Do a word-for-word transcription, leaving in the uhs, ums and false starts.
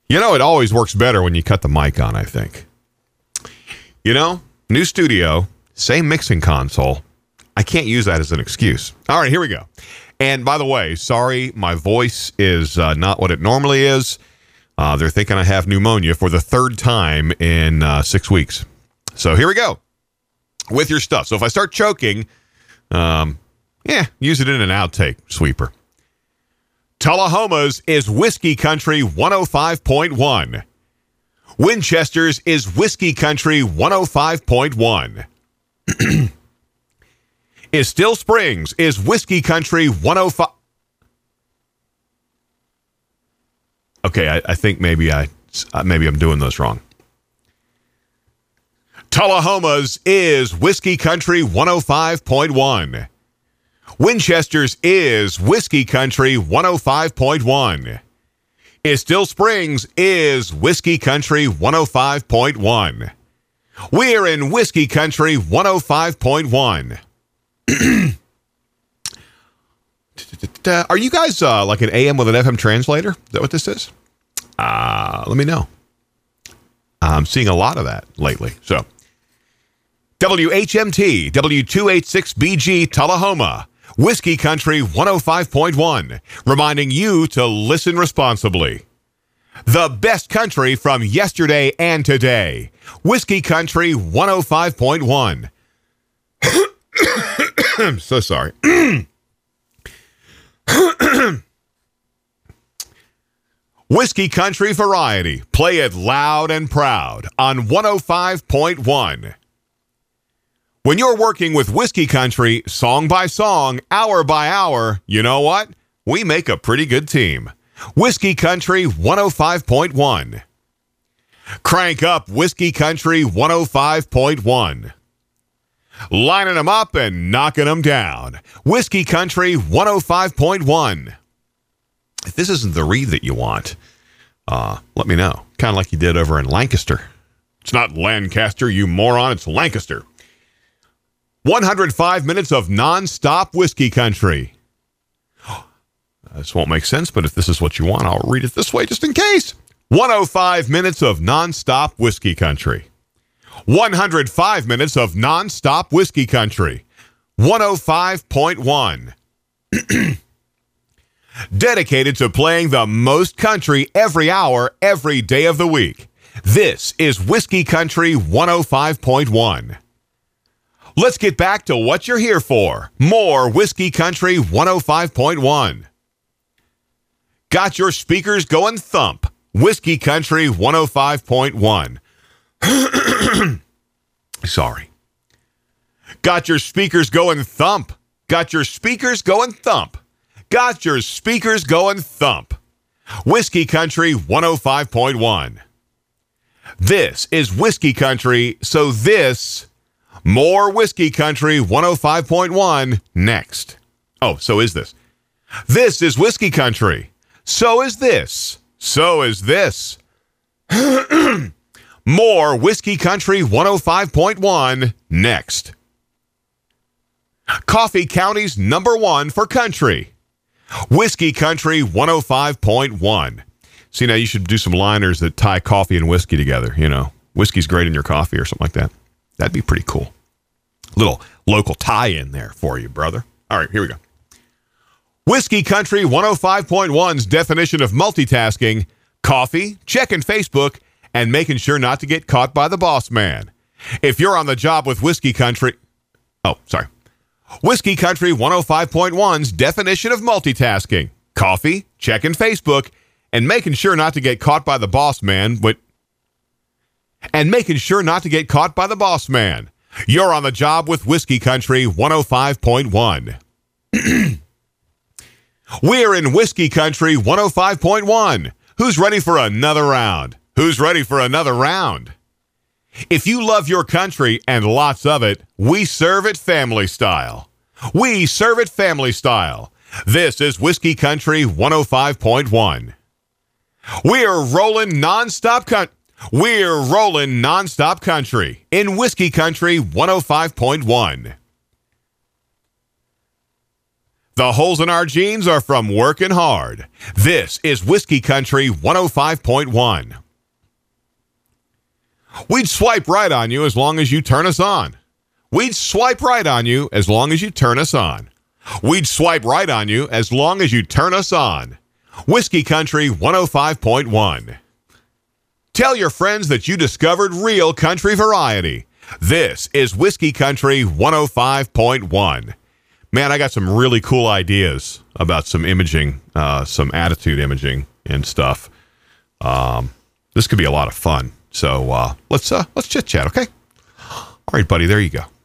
You know, it always works better when you cut the mic on, I think. You know, new studio, same mixing console. I can't use that as an excuse. All right, here we go. And by the way, sorry, my voice is uh, not what it normally is. Uh, they're thinking I have pneumonia for the third time in uh, six weeks. So here we go with your stuff. So if I start choking, um, yeah, use it in an outtake sweeper. Tullahoma's is Whiskey Country one oh five point one. Winchester's is Whiskey Country one oh five point one. Is Still Springs is Whiskey Country one oh five. Okay, I, I think maybe I maybe I'm doing this wrong. Tullahoma's is Whiskey Country one oh five point one. Winchester's is Whiskey Country one oh five point one. Is Still Springs is Whiskey Country one oh five point one. We're in Whiskey Country one oh five point one. Are you guys uh, like an A M with an F M translator? Is that what this is? Uh, let me know. I'm seeing a lot of that lately. So, W H M T, W two eighty-six B G, Tullahoma, Whiskey Country one oh five point one, reminding you to listen responsibly. The best country from yesterday and today. Whiskey Country one oh five point one. I'm so sorry. Whiskey Country Variety. Play it loud and proud on one oh five point one. When you're working with Whiskey Country, song by song, hour by hour, you know what? We make a pretty good team. Whiskey Country one oh five point one. Crank up Whiskey Country one oh five point one. Lining them up and knocking them down. Whiskey Country one oh five point one. If this isn't the read that you want, uh, let me know. Kind of like you did over in Lancaster. It's not Lancaster, you moron. It's Lancaster. one hundred five minutes of non-stop Whiskey Country. This won't make sense, but if this is what you want, I'll read it this way just in case. one oh five minutes of non-stop Whiskey Country. one hundred five minutes of non-stop Whiskey Country. one oh five point one. Dedicated to playing the most country every hour, every day of the week. This is Whiskey Country one oh five point one. Let's get back to what you're here for. More Whiskey Country one oh five point one. Got your speakers going thump. Whiskey Country one oh five point one. Sorry. Got your speakers going thump. Got your speakers going thump. Got your speakers going thump. Whiskey Country one oh five point one. This is Whiskey Country, so this, more Whiskey Country one oh five point one next. Oh, so is this. This is Whiskey Country. So is this. So is this. More Whiskey Country one oh five point one next. Coffee County's number one for country. Whiskey Country one oh five point one. See, now you should do some liners that tie coffee and whiskey together. You know, whiskey's great in your coffee or something like that. That'd be pretty cool. Little local tie-in there for you, brother. All right, here we go. Whiskey Country one oh five point one's definition of multitasking: coffee, checking Facebook, and making sure not to get caught by the boss man. If you're on the job with Whiskey Country... Oh, sorry. Whiskey Country one oh five point one's definition of multitasking: coffee, checking Facebook, and making sure not to get caught by the boss man. But and making sure not to get caught by the boss man. You're on the job with Whiskey Country one oh five point one. We're in Whiskey Country one oh five point one. Who's ready for another round? Who's ready for another round? If you love your country and lots of it, we serve it family style. We serve it family style. This is Whiskey Country one oh five point one. We're rolling nonstop country. We're rolling nonstop country in Whiskey Country one oh five point one. The holes in our jeans are from working hard. This is Whiskey Country one oh five point one. We'd swipe right on you as long as you turn us on. We'd swipe right on you as long as you turn us on. We'd swipe right on you as long as you turn us on. Whiskey Country one oh five point one. Tell your friends that you discovered real country variety. This is Whiskey Country one oh five point one. Man, I got some really cool ideas about some imaging, uh, some attitude imaging and stuff. Um, this could be a lot of fun. So uh, let's uh, let's chit chat, okay? All right, buddy, there you go.